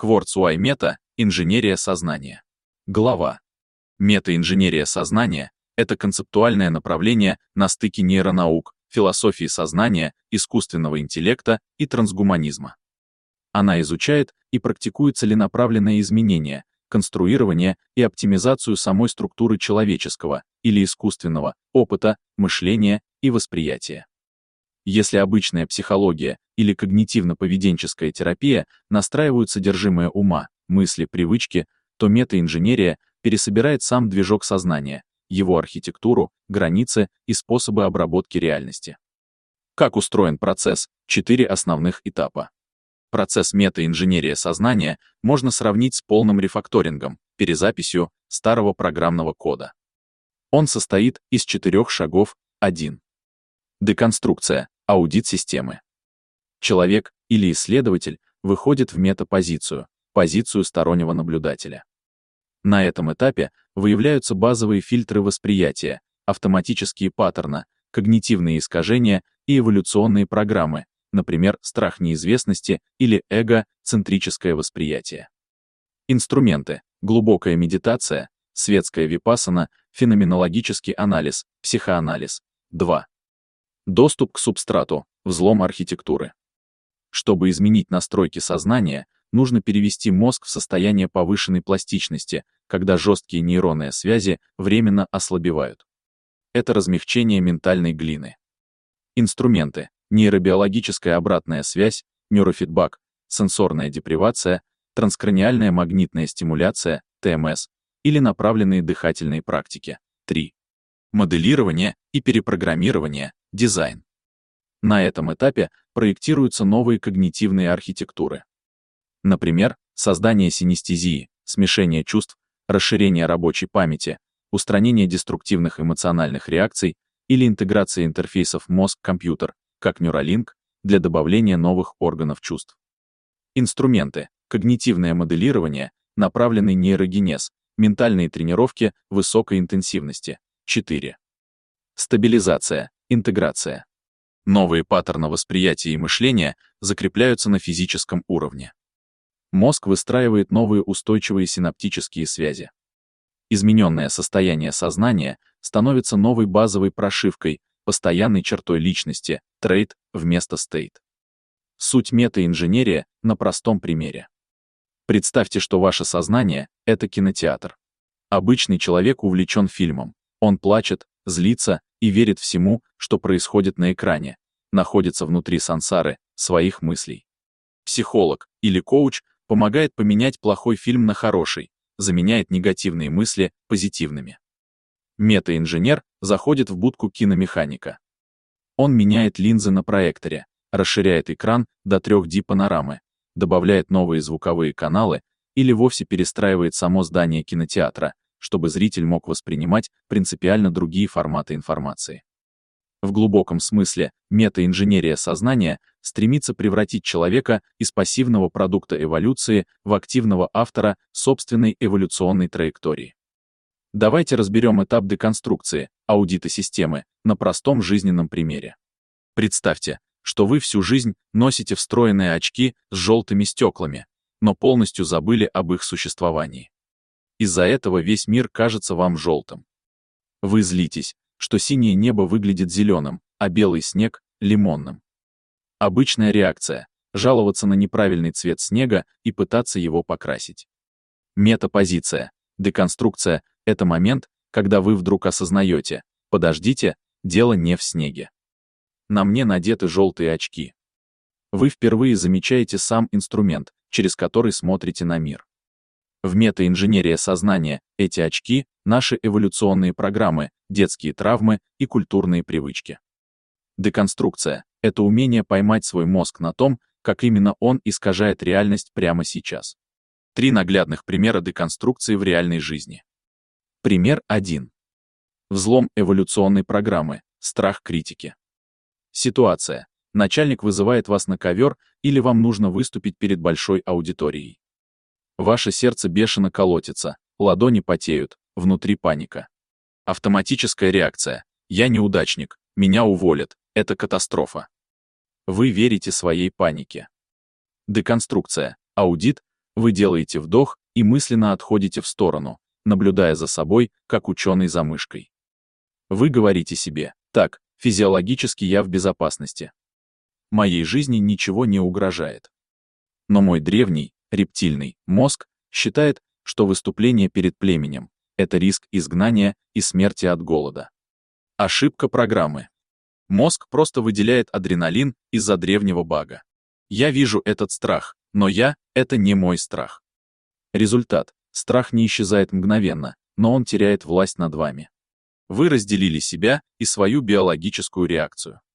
Quartz UI Meta – инженерия сознания. Глава. Метаинженерия сознания – это концептуальное направление на стыке нейронаук, философии сознания, искусственного интеллекта и трансгуманизма. Она изучает и практикует целенаправленное изменение, конструирование и оптимизацию самой структуры человеческого или искусственного опыта, мышления и восприятия. Если обычная психология или когнитивно-поведенческая терапия настраивают содержимое ума, мысли, привычки, то метаинженерия пересобирает сам движок сознания, его архитектуру, границы и способы обработки реальности. Как устроен процесс? 4 основных этапа. Процесс метаинженерия сознания можно сравнить с полным рефакторингом, перезаписью старого программного кода. Он состоит из 4 шагов. 1. Деконструкция, аудит системы. Человек или исследователь выходит в метапозицию, позицию стороннего наблюдателя. На этом этапе выявляются базовые фильтры восприятия, автоматические паттерны, когнитивные искажения и эволюционные программы, например, страх неизвестности или эго-центрическое восприятие. Инструменты: глубокая медитация, светская випассана, феноменологический анализ, психоанализ. 2. Доступ к субстрату, взлом архитектуры. Чтобы изменить настройки сознания, нужно перевести мозг в состояние повышенной пластичности, когда жесткие нейронные связи временно ослабевают. Это размягчение ментальной глины. Инструменты: нейробиологическая обратная связь, нейрофидбэк, сенсорная депривация, транскраниальная магнитная стимуляция, ТМС, или направленные дыхательные практики. 3. Моделирование и перепрограммирование, дизайн. На этом этапе проектируются новые когнитивные архитектуры. Например, создание синестезии, смешение чувств, расширение рабочей памяти, устранение деструктивных эмоциональных реакций или интеграция интерфейсов мозг-компьютер, как Neuralink, для добавления новых органов чувств. Инструменты: когнитивное моделирование, направленный нейрогенез, ментальные тренировки высокой интенсивности. 4. Стабилизация, интеграция. Новые паттерны восприятия и мышления закрепляются на физическом уровне. Мозг выстраивает новые устойчивые синаптические связи. Измененное состояние сознания становится новой базовой прошивкой, постоянной чертой личности, трейт вместо стейт. Суть метаинженерия на простом примере. Представьте, что ваше сознание — это кинотеатр. Обычный человек увлечен фильмом. Он плачет, злится и верит всему, что происходит на экране, находится внутри сансары, своих мыслей. Психолог или коуч помогает поменять плохой фильм на хороший, заменяет негативные мысли позитивными. Метаинженер заходит в будку киномеханика. Он меняет линзы на проекторе, расширяет экран до 3D панорамы, добавляет новые звуковые каналы или вовсе перестраивает само здание кинотеатра, чтобы зритель мог воспринимать принципиально другие форматы информации. В глубоком смысле метаинженерия сознания стремится превратить человека из пассивного продукта эволюции в активного автора собственной эволюционной траектории. Давайте разберем этап деконструкции, аудита системы, на простом жизненном примере. Представьте, что вы всю жизнь носите встроенные очки с желтыми стеклами, но полностью забыли об их существовании. Из-за этого весь мир кажется вам желтым. Вы злитесь, что синее небо выглядит зеленым, а белый снег — лимонным. Обычная реакция — жаловаться на неправильный цвет снега и пытаться его покрасить. Метапозиция, деконструкция — это момент, когда вы вдруг осознаете: подождите, дело не в снеге. На мне надеты желтые очки. Вы впервые замечаете сам инструмент, через который смотрите на мир. В метаинженерии сознания эти очки — наши эволюционные программы, детские травмы и культурные привычки. Деконструкция — это умение поймать свой мозг на том, как именно он искажает реальность прямо сейчас. 3 наглядных примера деконструкции в реальной жизни. Пример 1. Взлом эволюционной программы, страх критики. Ситуация. Начальник вызывает вас на ковер или вам нужно выступить перед большой аудиторией. Ваше сердце бешено колотится, ладони потеют, внутри паника. Автоматическая реакция: я неудачник, меня уволят, это катастрофа. Вы верите своей панике. Деконструкция, аудит, Вы делаете вдох и мысленно отходите в сторону, наблюдая за собой, как ученый за мышкой. Вы говорите себе: так, физиологически я в безопасности. Моей жизни ничего не угрожает. Но мой древний, рептильный мозг считает, что выступление перед племенем — это риск изгнания и смерти от голода. Ошибка программы. Мозг просто выделяет адреналин из-за древнего бага. Я вижу этот страх, но это не мой страх. Результат. Страх не исчезает мгновенно, но он теряет власть над вами. Вы разделили себя и свою биологическую реакцию.